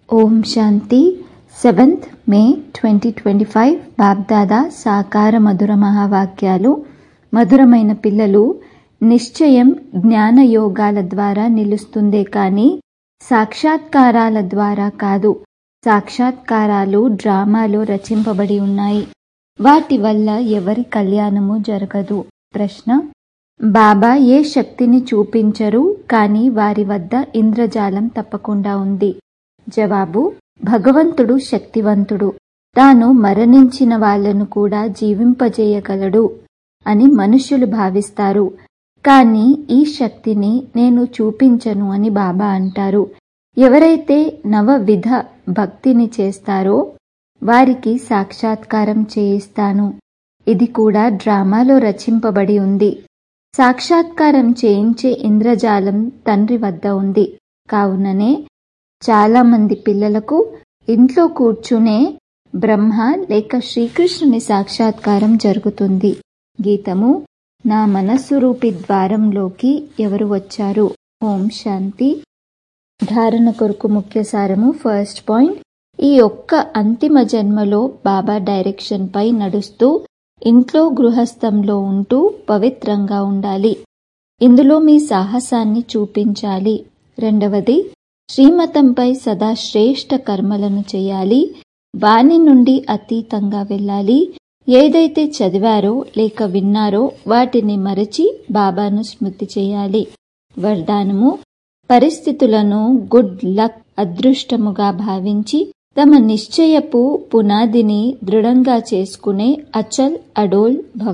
ఓం శాంతి. 7th May 2025 BapDada సాకార మధుర మహావాక్యాలు. మధురమైన పిల్లలు, నిశ్చయం జ్ఞాన యోగాల ద్వారా నిలుస్తుందే కానీ సాక్షాత్కారాల ద్వారా కాదు. సాక్షాత్కారాలు డ్రామాలో రచింపబడి ఉన్నాయి. వాటి వల్ల ఎవరి కళ్యాణము జరగదు. ప్రశ్న: బాబా ఏ శక్తిని చూపించరు, కానీ వారి వద్ద ఇంద్రజాలం తప్పకుండా ఉంది. జవాబు: భగవంతుడు శక్తివంతుడు. తాను మరణించిన వాళ్లను కూడా జీవింపజేయగలడు అని మనుష్యులు భావిస్తారు. కానీ ఈ శక్తిని నేను చూపించను అని బాబా అంటారు. ఎవరైతే నవవిధ భక్తిని చేస్తారో వారికి సాక్షాత్కారం చేయిస్తాను. ఇది కూడా డ్రామాలో రచింపబడి ఉంది. సాక్షాత్కారం చేయించే ఇంద్రజాలం తండ్రి వద్ద ఉంది. కావుననే చాలా మంది పిల్లలకు ఇంట్లో కూర్చునే బ్రహ్మ లేక శ్రీకృష్ణుని సాక్షాత్కారం జరుగుతుంది. గీతము: నా మనస్సు రూపి ద్వారంలోకి ఎవరు వచ్చారు? ఓం శాంతి. ధారణ కొరకు ముఖ్య సారము. ఫస్ట్ పాయింట్: ఈ ఒక్క అంతిమ జన్మలో బాబా డైరెక్షన్ పై నడుస్తూ ఇంట్లో గృహస్థంలో ఉంటూ పవిత్రంగా ఉండాలి. ఇందులో మీ సాహసాన్ని చూపించాలి. రెండవది, శ్రీమతంపై సదా శ్రేష్ఠ కర్మలను చేయాలి. వాని నుండి అతీతంగా వెళ్ళాలి. ఏదైతే చదివారో లేక విన్నారో వాటిని మరచి బాబాను స్మృతి చేయాలి. వరదానము: పరిస్థితులను గుడ్ లక్, అదృష్టముగా భావించి తమ నిశ్చయపు పునాదిని దృఢంగా చేసుకునే అచల్ అడోల్ భవ.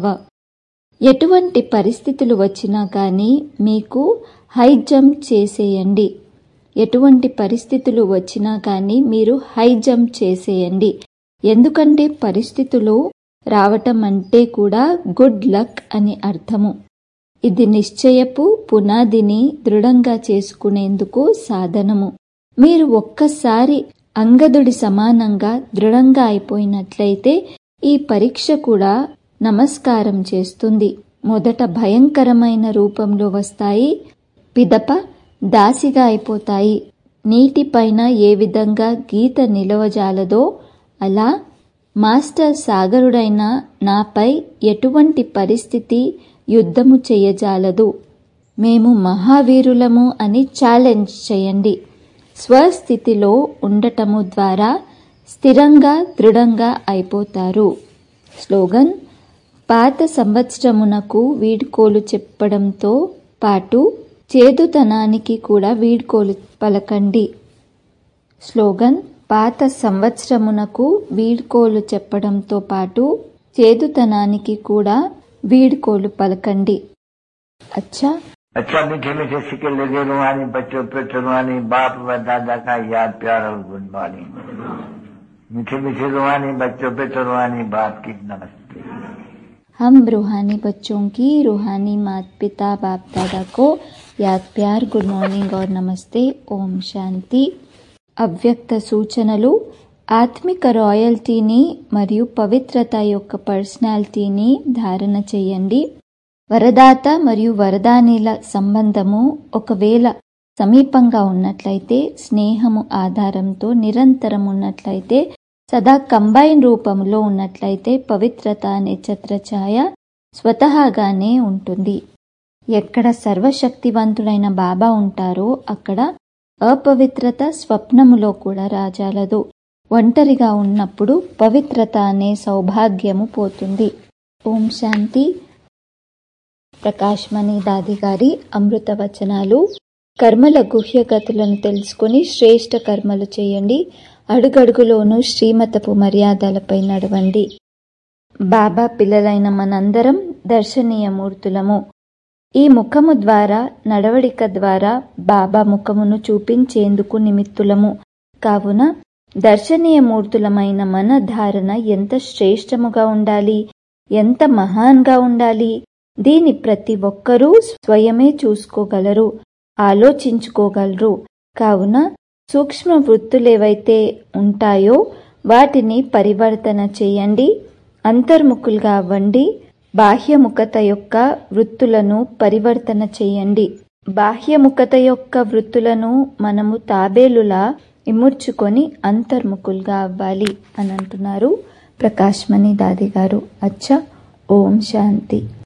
ఎటువంటి పరిస్థితులు వచ్చినా కానీ మీకు హై జంప్ చేసేయండి. ఎటువంటి పరిస్థితులు వచ్చినా కానీ మీరు హై జంప్ చేసేయండి. ఎందుకంటే పరిస్థితులు రావటం అంటే కూడా గుడ్ లక్ అని అర్థము. ఇది నిశ్చయపు పునాదిని దృఢంగా చేసుకునేందుకు సాధనము. మీరు ఒక్కసారి అంగదుడి సమానంగా దృఢంగా అయిపోయినట్లయితే ఈ పరీక్ష కూడా నమస్కారం చేస్తుంది. మొదట భయంకరమైన రూపంలో వస్తాయి, పిదప దాసిగా అయిపోతాయి. నీటిపైన ఏ విధంగా గీత నిలవజాలదో అలా మాస్టర్ సాగరుడైన నాపై ఎటువంటి పరిస్థితి యుద్ధము చేయజాలదు. మేము మహావీరులము అని ఛాలెంజ్ చేయండి. స్వస్థితిలో ఉండటము ద్వారా స్థిరంగా దృఢంగా అయిపోతారు. స్లోగన్: పాత సంవత్సరమునకు వీడ్కోలు చెప్పడంతో పాటు చేదుతనానికి కూడా వీడ్కోలు పలకండి. స్లోగన్: పాత సంవత్సరమునకు వీడ్కోలు చెప్పడంతో పాటు చేదుతనానికి కూడా వీడ్కోలు పలకండి. अच्छा मीठे मीठे सिक्के लगे रूहानी बच्चों पे रूहानी बाप व दादा का याद प्यार और गुड मॉर्निंग। मीठे मीठे रूहानी बच्चों पे रूहानी बाप की नमस्ते। हम रूहानी बच्चों की रूहानी माता पिता बाप दादा को याद प्यार गुड मॉर्निंग और नमस्ते. ఓం శాంతి. అవ్యక్త సూచనలు: ఆత్మిక రాయల్టీని మరియు పవిత్రత యొక్క పర్సనాలిటీని ధారణ చేయండి. వరదాత మరియు వరదానిల సంబంధము ఒకవేళ సమీపంగా ఉన్నట్లయితే, స్నేహము ఆధారంతో నిరంతరం ఉన్నట్లయితే, సదా కంబైన్ రూపంలో ఉన్నట్లయితే పవిత్రత అనే ఛత్రఛాయ స్వతహాగానే ఉంటుంది. ఎక్కడ సర్వశక్తివంతుడైన బాబా ఉంటారో అక్కడ అపవిత్రత స్వప్నములో కూడా రాజాలదు. ఒంటరిగా ఉన్నప్పుడు పవిత్రత అనే సౌభాగ్యము పోతుంది. ఓం శాంతి. ప్రకాశ్మణి దాది గారి అమృత వచనాలు. కర్మల గుహ్యగతులను తెలుసుకుని శ్రేష్ఠ కర్మలు చేయండి. అడుగడుగులోనూ శ్రీమతపు మర్యాదలపై నడవండి. బాబా పిల్లలైన మనందరం దర్శనీయమూర్తులము. ఈ ముఖము ద్వారా, నడవడిక ద్వారా బాబా ముఖమును చూపించేందుకు నిమిత్తులము. కావున దర్శనీయమూర్తులమైన మన ధారణ ఎంత శ్రేష్టముగా ఉండాలి, ఎంత మహాన్గా ఉండాలి. దీని ప్రతి ఒక్కరూ స్వయమే చూసుకోగలరు, ఆలోచించుకోగలరు. కావున సూక్ష్మ వృత్తులేవైతే ఉంటాయో వాటిని పరివర్తన చేయండి. అంతర్ముఖులుగా అవ్వండి. బాహ్యముఖత యొక్క వృత్తులను పరివర్తన చేయండి. బాహ్యముఖత యొక్క వృత్తులను మనము తాబేలులా ఇముడ్చుకొని అంతర్ముఖులుగా అవ్వాలి అని అంటున్నారు ప్రకాశ్మణి దాది గారు. అచ్చా, ఓం శాంతి.